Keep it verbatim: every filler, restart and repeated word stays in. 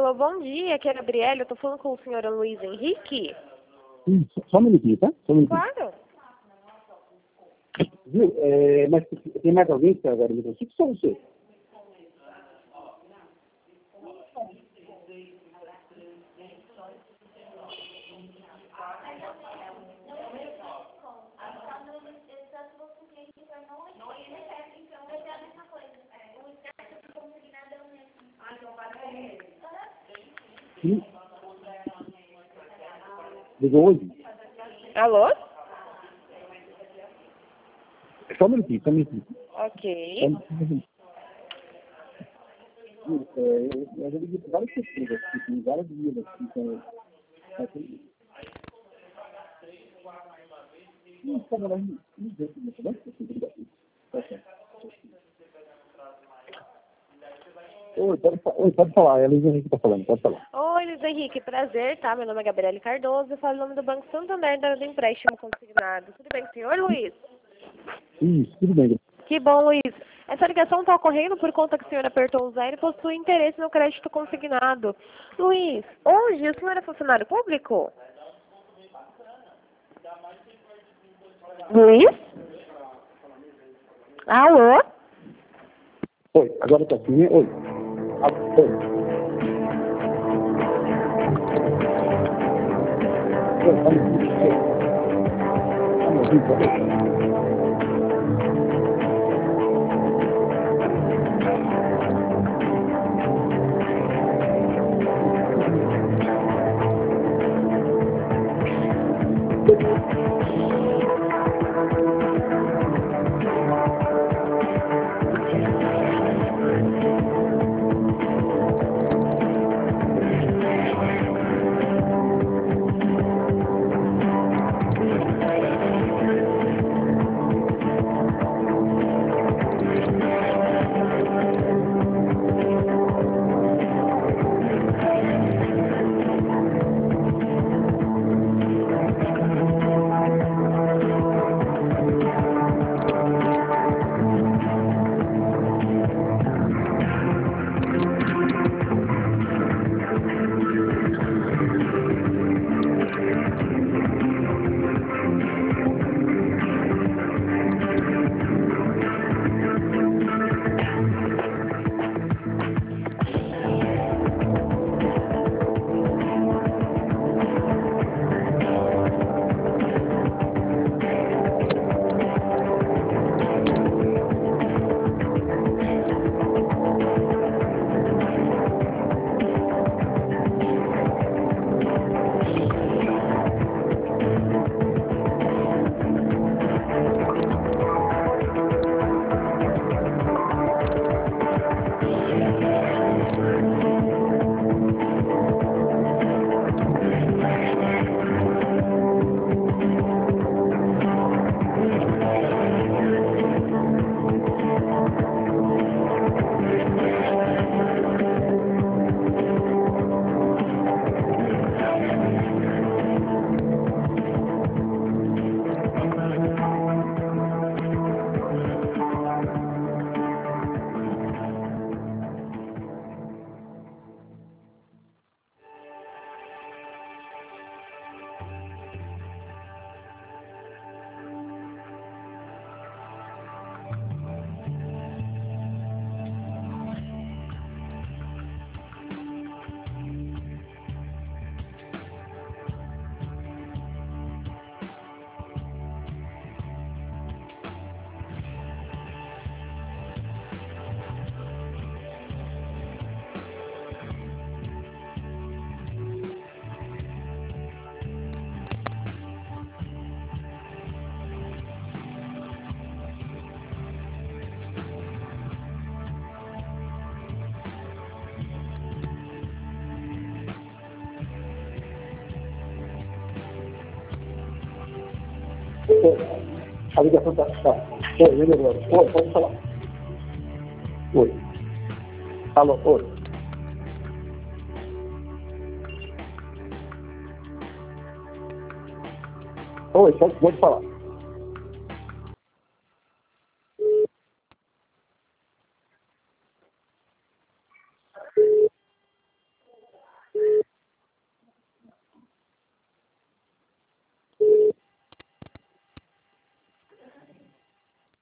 Alô, bom dia, aqui é a Gabriela, eu tô falando com o senhor Luiz Henrique. Isso, só um minutinho, tá? Só um minutinho. Claro. Viu? É, mas tem mais alguém que agora me consigo? Só você. Sim. Ligou hoje? Alô? Só um minutinho, só um minutinho. Ok. Só um minutinho. É, eu já liguei para várias pessoas aqui, tem várias vidas aqui. Então, aqui. Não, está lá, não deu para me falar, obrigado. Tá certo. Oi, pode, oi, pode falar, é a Luiz Henrique que está falando, pode falar. Oi, Luiz Henrique, prazer, tá? Meu nome é Gabriele Cardoso, eu falo em nome do Banco Santander, da área do empréstimo consignado. Tudo bem com o senhor, Luiz? Isso, tudo bem. Que bom, Luiz. Essa ligação está ocorrendo por conta que o senhor apertou o zero e possui interesse no crédito consignado. Luiz, hoje o senhor é funcionário público? Luiz? Alô? Oi, agora está aqui, né? Oi. Ah, oi. Oi, tá me ouvindo? Oi. Tá me ouvindo? Oi. A ligação está. Tá. Oi, melhorou. Oi, pode falar. Oi. Alô, oi. Oi, pode, pode falar.